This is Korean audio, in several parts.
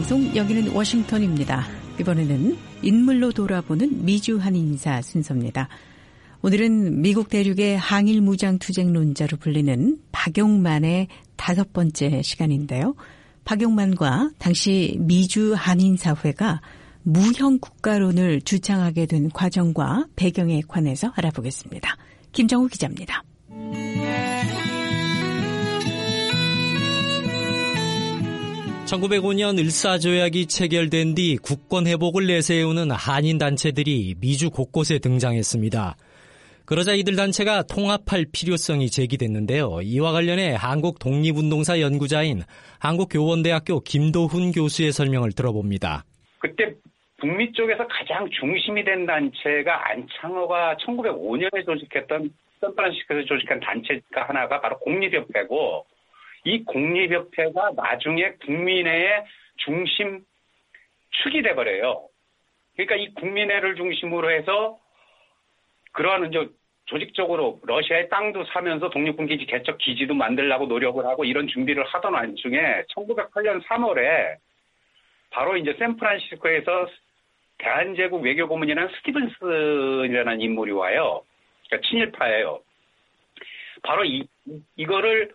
방송 여기는 워싱턴입니다. 이번에는 인물로 돌아보는 미주 한인사 순서입니다. 오늘은 미국 대륙의 항일 무장 투쟁론자로 불리는 박용만의 5번째 시간인데요. 박용만과 당시 미주 한인사회가 무형 국가론을 주창하게 된 과정과 배경에 관해서 알아보겠습니다. 김정우 기자입니다. 1905년 을사조약이 체결된 뒤 국권 회복을 내세우는 한인 단체들이 미주 곳곳에 등장했습니다. 그러자 이들 단체가 통합할 필요성이 제기됐는데요. 이와 관련해 한국 독립운동사 연구자인 한국교원대학교 김도훈 교수의 설명을 들어봅니다. 그때 북미 쪽에서 가장 중심이 된 단체가 안창호가 1905년에 조직했던 샌프란시스코에서 조직한 단체가 하나가 바로 공립협회고, 이 공립협회가 나중에 국민회의 중심 축이 돼버려요. 그러니까 이 국민회를 중심으로 해서 그러한 이제 조직적으로 러시아의 땅도 사면서 독립군기지 개척 기지도 만들려고 노력을 하고 이런 준비를 하던 와중에 1908년 3월에 바로 이제 샌프란시스코에서 대한제국 외교고문이라는 스티븐슨이라는 인물이 와요. 그러니까 친일파예요. 바로 이거를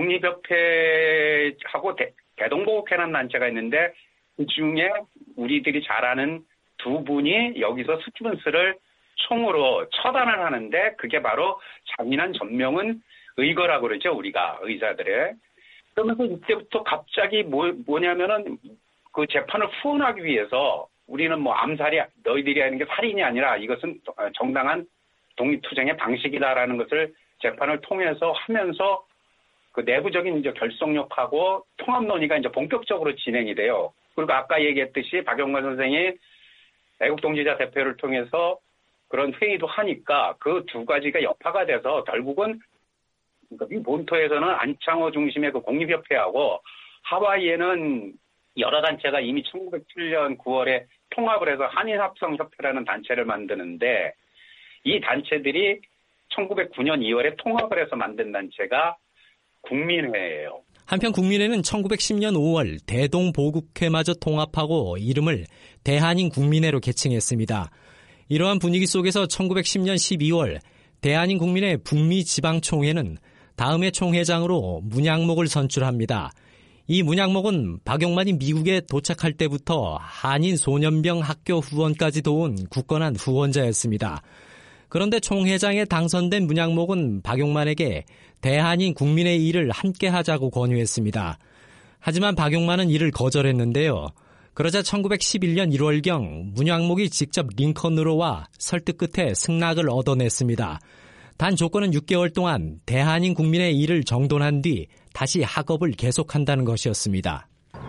공립협회하고 대동보국회라는 단체가 있는데, 그 중에 우리들이 잘 아는 두 분이 여기서 스티븐스를 총으로 처단을 하는데, 그게 바로 장인한 전명은 의거라고 그러죠, 우리가 의사들의. 그러면서 이때부터 갑자기 뭐냐면은 그 재판을 후원하기 위해서 우리는 뭐 암살이 너희들이 하는 게 살인이 아니라 이것은 정당한 독립투쟁의 방식이다라는 것을 재판을 통해서 하면서 그 내부적인 이제 결속력하고 통합 논의가 이제 본격적으로 진행이 돼요. 그리고 아까 얘기했듯이 박용만 선생이 애국동지자 대표를 통해서 그런 회의도 하니까 그 두 가지가 여파가 돼서 결국은 이 본토에서는 안창호 중심의 그 공립협회하고 하와이에는 여러 단체가 이미 1907년 9월에 통합을 해서 한인합성협회라는 단체를 만드는데, 이 단체들이 1909년 2월에 통합을 해서 만든 단체가 국민회예요. 한편 국민회는 1910년 5월 대동보국회마저 통합하고 이름을 대한인 국민회로 개칭했습니다. 이러한 분위기 속에서 1910년 12월 대한인 국민회 북미 지방총회는 다음해 총회장으로 문양목을 선출합니다. 이 문양목은 박용만이 미국에 도착할 때부터 한인 소년병 학교 후원까지 도운 굳건한 후원자였습니다. 그런데 총회장에 당선된 문양목은 박용만에게 대한인 국민의 일을 함께 하자고 권유했습니다. 하지만 박용만은 이를 거절했는데요. 그러자 1911년 1월경 문양목이 직접 링컨으로 와 설득 끝에 승낙을 얻어냈습니다. 단 조건은 6개월 동안 대한인 국민의 일을 정돈한 뒤 다시 학업을 계속한다는 것이었습니다.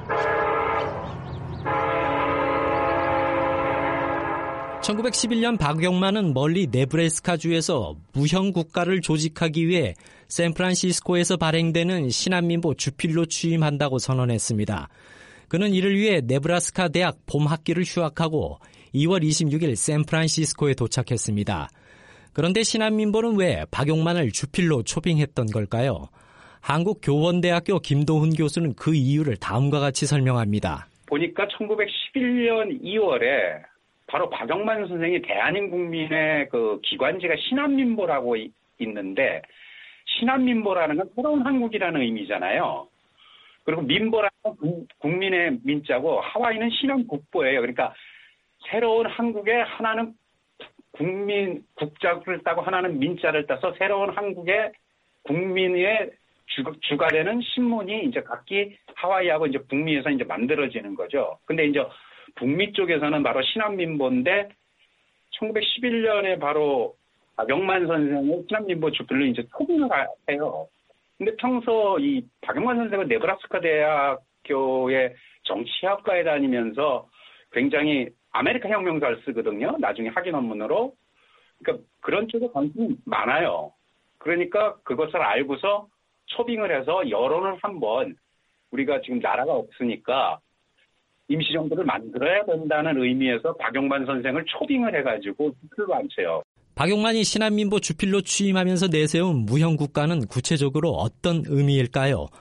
(1911년) 박용만은 멀리 네브래스카주에서 무형 국가를 조직하기 위해 샌프란시스코에서 발행되는 신한민보 주필로 취임한다고 선언했습니다. 그는 이를 위해 네브라스카 대학 봄 학기를 휴학하고 2월 26일 샌프란시스코에 도착했습니다. 그런데 신한민보는 왜 박용만을 주필로 초빙했던 걸까요? 한국교원대학교 김도훈 교수는 그 이유를 다음과 같이 설명합니다. 보니까 1911년 2월에 바로 박용만 선생이 대한인국민의 그 기관지가 신한민보라고 있는데, 신한민보라는 건 새로운 한국이라는 의미잖아요. 그리고 민보라는 건 국민의 민자고 하와이는 신한국보예요. 그러니까 새로운 한국에 하나는 국민 국자를 따고 하나는 민자를 따서 새로운 한국의 국민의 주가 되는 신문이 이제 각기 하와이하고 이제 북미에서 이제 만들어지는 거죠. 근데 이제 북미 쪽에서는 바로 신한민보인데 1911년에 바로 박용만 선생의 신한민보 주필로 이제 초빙을 해요. 근데 평소 이 박용만 선생은 네브라스카 대학교의 정치학과에 다니면서 굉장히 아메리카 혁명사를 쓰거든요. 나중에 학위 논문으로. 그러니까 그런 쪽에 관심이 많아요. 그러니까 그것을 알고서 초빙을 해서 여론을 한번 우리가 지금 나라가 없으니까 임시정부를 만들어야 된다는 의미에서 박용만 선생을 초빙을 해가지고 주필로 앉혀요. 박용만이 신한민보 주필로 취임하면서 내세운 무형국가는 구체적으로 어떤 의미일까요?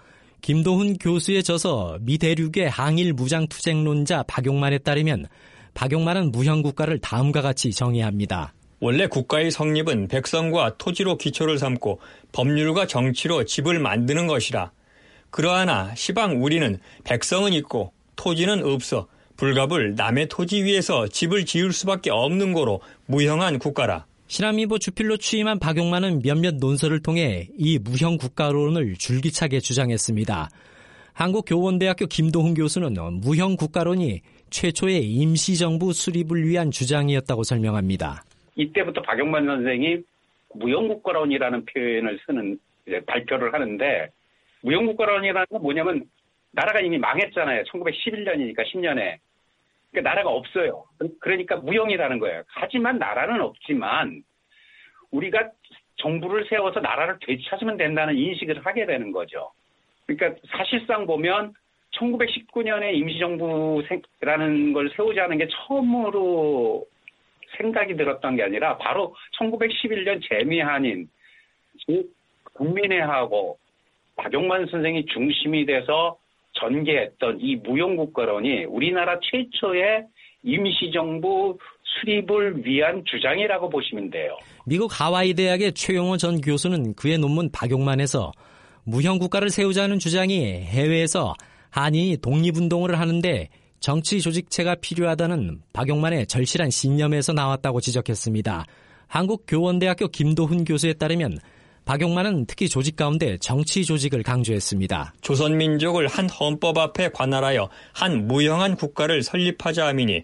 김도훈 교수의 저서 미 대륙의 항일 무장투쟁론자 박용만에 따르면 박용만은 무형국가를 다음과 같이 정의합니다. 원래 국가의 성립은 백성과 토지로 기초를 삼고 법률과 정치로 집을 만드는 것이라. 그러하나 시방 우리는 백성은 있고 토지는 없어 불갑을 남의 토지 위에서 집을 지을 수밖에 없는 거로 무형한 국가라. 신한민보 주필로 취임한 박용만은 몇몇 논설을 통해 이 무형국가론을 줄기차게 주장했습니다. 한국교원대학교 김도훈 교수는 무형국가론이 최초의 임시정부 수립을 위한 주장이었다고 설명합니다. 이때부터 박용만 선생이 무형국가론이라는 표현을 쓰는 발표를 하는데, 무형국가론이라는 건 뭐냐면 나라가 이미 망했잖아요. 1911년이니까 10년에. 그러니까 나라가 없어요. 그러니까 무형이라는 거예요. 하지만 나라는 없지만 우리가 정부를 세워서 나라를 되찾으면 된다는 인식을 하게 되는 거죠. 그러니까 사실상 보면 1919년에 임시정부라는 걸 세우자는 게 처음으로 생각이 들었던 게 아니라 바로 1911년 재미한인 국민회하고 박용만 선생이 중심이 돼서 전개했던 이 무형국가론이 우리나라 최초의 임시정부 수립을 위한 주장이라고 보시면 돼요. 미국 하와이 대학의 최용호 전 교수는 그의 논문 박용만에서 무형국가를 세우자는 주장이 해외에서 한인이 독립운동을 하는데 정치 조직체가 필요하다는 박용만의 절실한 신념에서 나왔다고 지적했습니다. 한국교원대학교 김도훈 교수에 따르면 박용만은 특히 조직 가운데 정치 조직을 강조했습니다. 조선민족을 한 헌법 앞에 관할하여 한 무형한 국가를 설립하자 하미니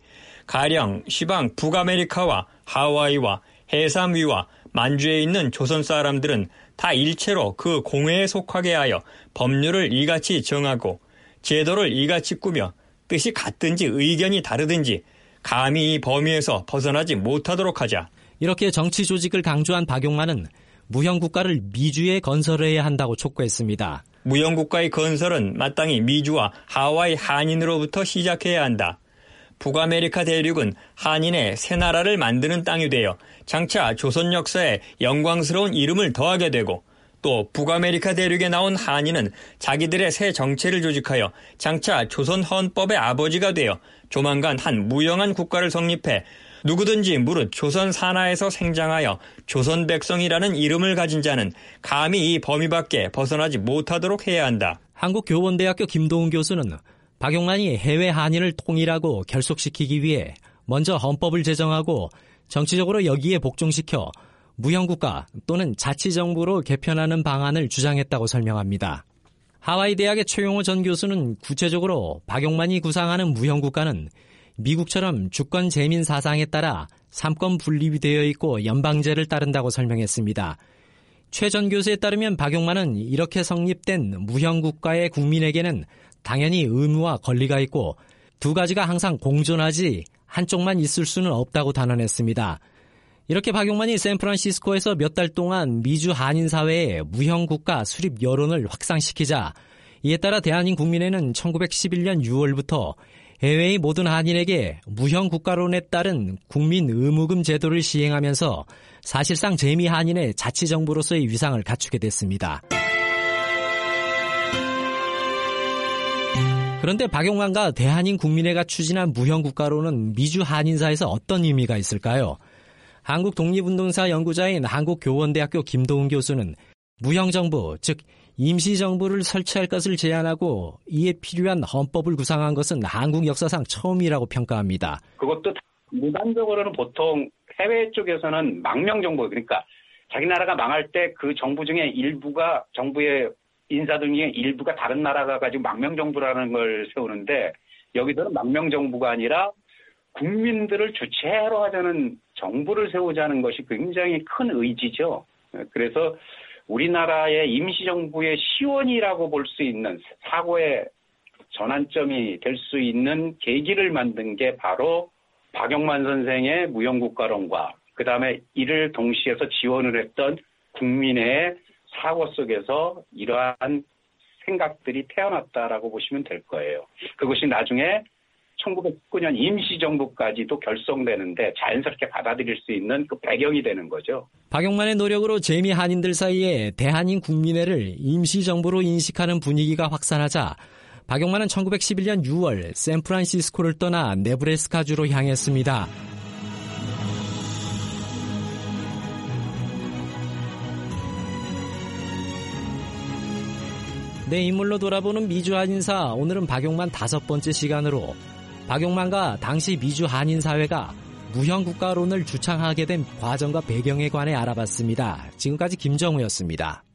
가령 시방 북아메리카와 하와이와 해삼위와 만주에 있는 조선 사람들은 다 일체로 그 공회에 속하게 하여 법률을 이같이 정하고 제도를 이같이 꾸며 뜻이 같든지 의견이 다르든지 감히 이 범위에서 벗어나지 못하도록 하자. 이렇게 정치 조직을 강조한 박용만은 무형국가를 미주에 건설해야 한다고 촉구했습니다. 무형국가의 건설은 마땅히 미주와 하와이 한인으로부터 시작해야 한다. 북아메리카 대륙은 한인의 새 나라를 만드는 땅이 되어 장차 조선 역사에 영광스러운 이름을 더하게 되고 또 북아메리카 대륙에 나온 한인은 자기들의 새 정체를 조직하여 장차 조선 헌법의 아버지가 되어 조만간 한 무형한 국가를 성립해 누구든지 무릇 조선 산하에서 생장하여 조선 백성이라는 이름을 가진 자는 감히 이 범위 밖에 벗어나지 못하도록 해야 한다. 한국교원대학교 김도훈 교수는 박용만이 해외 한인을 통일하고 결속시키기 위해 먼저 헌법을 제정하고 정치적으로 여기에 복종시켜 무형국가 또는 자치정부로 개편하는 방안을 주장했다고 설명합니다. 하와이 대학의 최용호 전 교수는 구체적으로 박용만이 구상하는 무형국가는 미국처럼 주권 재민 사상에 따라 삼권 분립이 되어 있고 연방제를 따른다고 설명했습니다. 최 전 교수에 따르면 박용만은 이렇게 성립된 무형국가의 국민에게는 당연히 의무와 권리가 있고 두 가지가 항상 공존하지 한쪽만 있을 수는 없다고 단언했습니다. 이렇게 박용만이 샌프란시스코에서 몇 달 동안 미주 한인 사회의 무형국가 수립 여론을 확산시키자 이에 따라 대한민 국민회는 1911년 6월부터 해외의 모든 한인에게 무형국가론에 따른 국민 의무금 제도를 시행하면서 사실상 재미 한인의 자치정부로서의 위상을 갖추게 됐습니다. 그런데 박용만과 대한민 국민회가 추진한 무형국가론은 미주 한인사에서 어떤 의미가 있을까요? 한국 독립운동사 연구자인 한국교원대학교 김도훈 교수는 무형정부, 즉 임시정부를 설치할 것을 제안하고 이에 필요한 헌법을 구상한 것은 한국 역사상 처음이라고 평가합니다. 그것도 일반적으로는 보통 해외 쪽에서는 망명정부, 그러니까 자기 나라가 망할 때 그 정부 중에 일부가, 정부의 인사들 중에 일부가 다른 나라가 가지고 망명정부라는 걸 세우는데 여기서는 망명정부가 아니라 국민들을 주체로 하자는 정부를 세우자는 것이 굉장히 큰 의지죠. 그래서 우리나라의 임시정부의 시원이라고 볼 수 있는 사고의 전환점이 될 수 있는 계기를 만든 게 바로 박용만 선생의 무형국가론과 그다음에 이를 동시에서 지원을 했던 국민의 사고 속에서 이러한 생각들이 태어났다라고 보시면 될 거예요. 그것이 나중에 1919년 임시정부까지도 결성되는데 자연스럽게 받아들일 수 있는 그 배경이 되는 거죠. 박용만의 노력으로 재미 한인들 사이에 대한인 국민회를 임시정부로 인식하는 분위기가 확산하자 박용만은 1911년 6월 샌프란시스코를 떠나 네브래스카주로 향했습니다. 내 인물로 돌아보는 미주 한인사, 오늘은 박용만 5번째 시간으로 박용만과 당시 미주 한인사회가 무형국가론을 주창하게 된 과정과 배경에 관해 알아봤습니다. 지금까지 김정우였습니다.